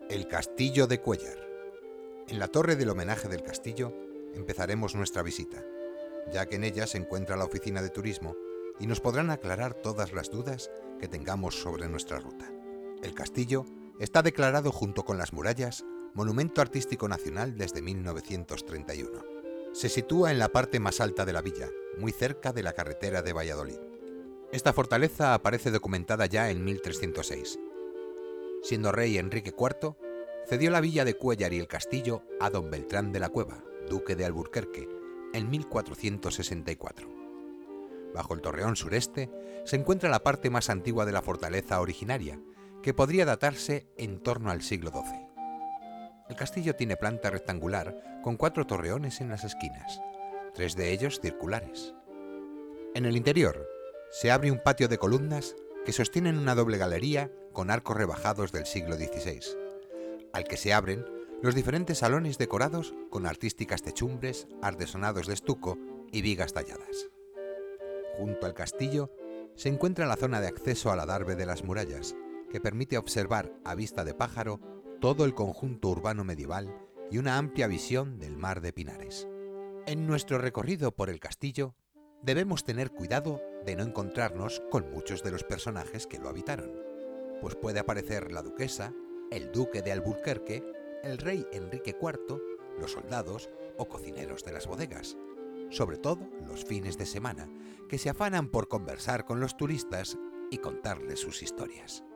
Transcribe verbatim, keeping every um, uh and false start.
El Castillo de Cuéllar. En la torre del homenaje del castillo empezaremos nuestra visita, ya que en ella se encuentra la oficina de turismo y nos podrán aclarar todas las dudas que tengamos sobre nuestra ruta. El castillo está declarado junto con las murallas Monumento Artístico Nacional desde mil novecientos treinta y uno. Se sitúa en la parte más alta de la villa, muy cerca de la carretera de Valladolid. Esta fortaleza aparece documentada ya en mil trescientos seis. Siendo rey Enrique cuarto, cedió la villa de Cuéllar y el castillo a don Beltrán de la Cueva, duque de Alburquerque, en mil cuatrocientos sesenta y cuatro. Bajo el torreón sureste se encuentra la parte más antigua de la fortaleza originaria, que podría datarse en torno al siglo doce. El castillo tiene planta rectangular con cuatro torreones en las esquinas, tres de ellos circulares. En el interior se abre un patio de columnas que sostienen una doble galería con arcos rebajados del siglo dieciséis, al que se abren los diferentes salones decorados con artísticas techumbres, artesonados de estuco y vigas talladas. Junto al castillo se encuentra la zona de acceso al adarve de las murallas, que permite observar a vista de pájaro todo el conjunto urbano medieval y una amplia visión del mar de Pinares. En nuestro recorrido por el castillo debemos tener cuidado de no encontrarnos con muchos de los personajes que lo habitaron, pues puede aparecer la duquesa, el duque de Alburquerque, el rey Enrique cuarto, los soldados o cocineros de las bodegas, sobre todo los fines de semana, que se afanan por conversar con los turistas y contarles sus historias.